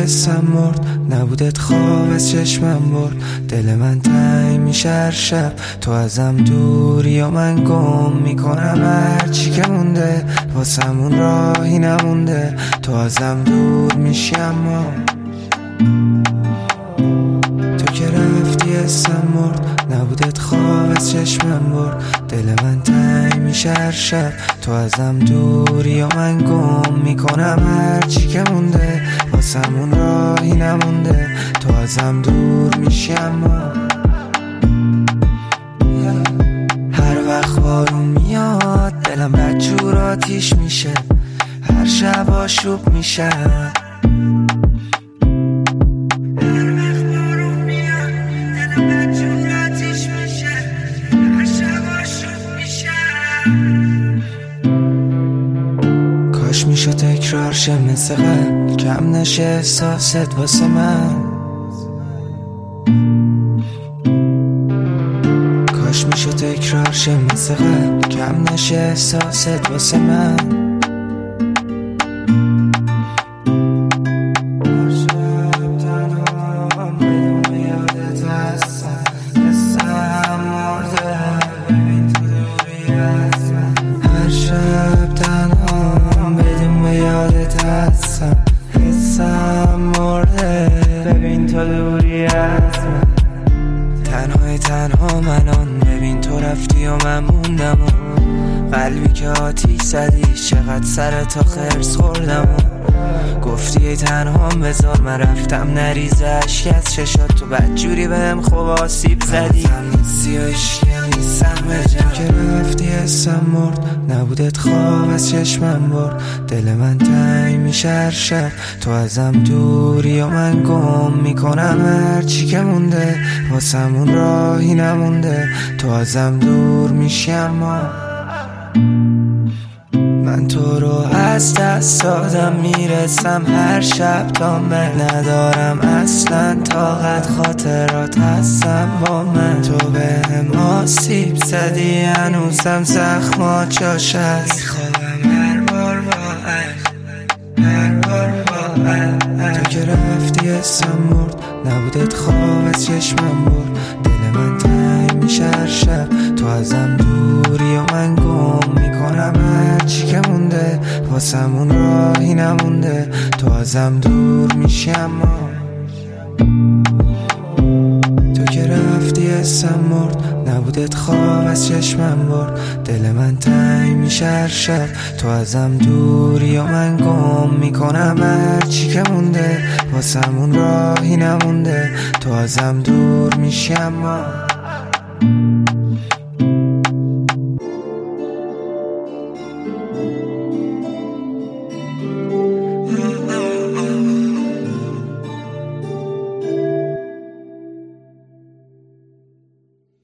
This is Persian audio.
حسم مرد، نبودت خواب از چشمم برد. دل من تنگ میشه هر شب، تو ازم دوری و من گم میکنم هرچی که مونده. واسمون راهی نمونده، تو ازم دور میشی اما تو که رفتی حسم مرد، نبودت خواب از چشمم برد. دل من تنگ میشه هر شب، تو ازم دوری و من گم میکنم هرچی که مونده. واسمون راهی نمونده، تو ازم دور میشی اما هر وقت بارون میاد دلم بدجور آتیش میشه، هر شب آشوب میشه. کاش میشد تکرار شه مثل قبل، کم نشه احساست واسه من. کاش میشد تکرار شه مثل قبل، کم نشه احساست واسه من. حسم مرده ببین تو دوری از من. تنها منان ببین تو رفتی و من موندم و قلبی که آتیش زدی چقدر سر تا خرس خوردم و گفتی تنها بذار من رفتم نریزه اشک از چشات، تو بدجوری بهم خوب آسیب زدی. سیاهش نیستم بجم که رفتی حسم مرد، نبودت خواب از چشمم برد. دل من تنگ میشه هر شب، تو ازم دوری و من گم میکنم هرچی که مونده. واسمون راهی نمونده، تو ازم دور میشی اما من تو رو از دست دادم میرسم هر شب تا من ندارم اصلا طاقت، خاطرات هستم با من. تو بهم آسیب زدی هنوزم زخمات جاش هست، میخوام هر بار با تو که رفتی حسم مرد، نبودت خواب از چشمم برد. دل من تنگ میشه هر شب، تو ازم دوری و من گم میکنم هرچی که مونده. واسمون راهی نمونده، تو ازم دور میشی اما تو که رفتی حسم مرد، نبودت خواب از چشمم برد. دل من تنگ میشه هر شب، تو ازم دوری و من گم میکنم هرچی که مونده. واسمون راهی نمونده، تو ازم دور میشی اما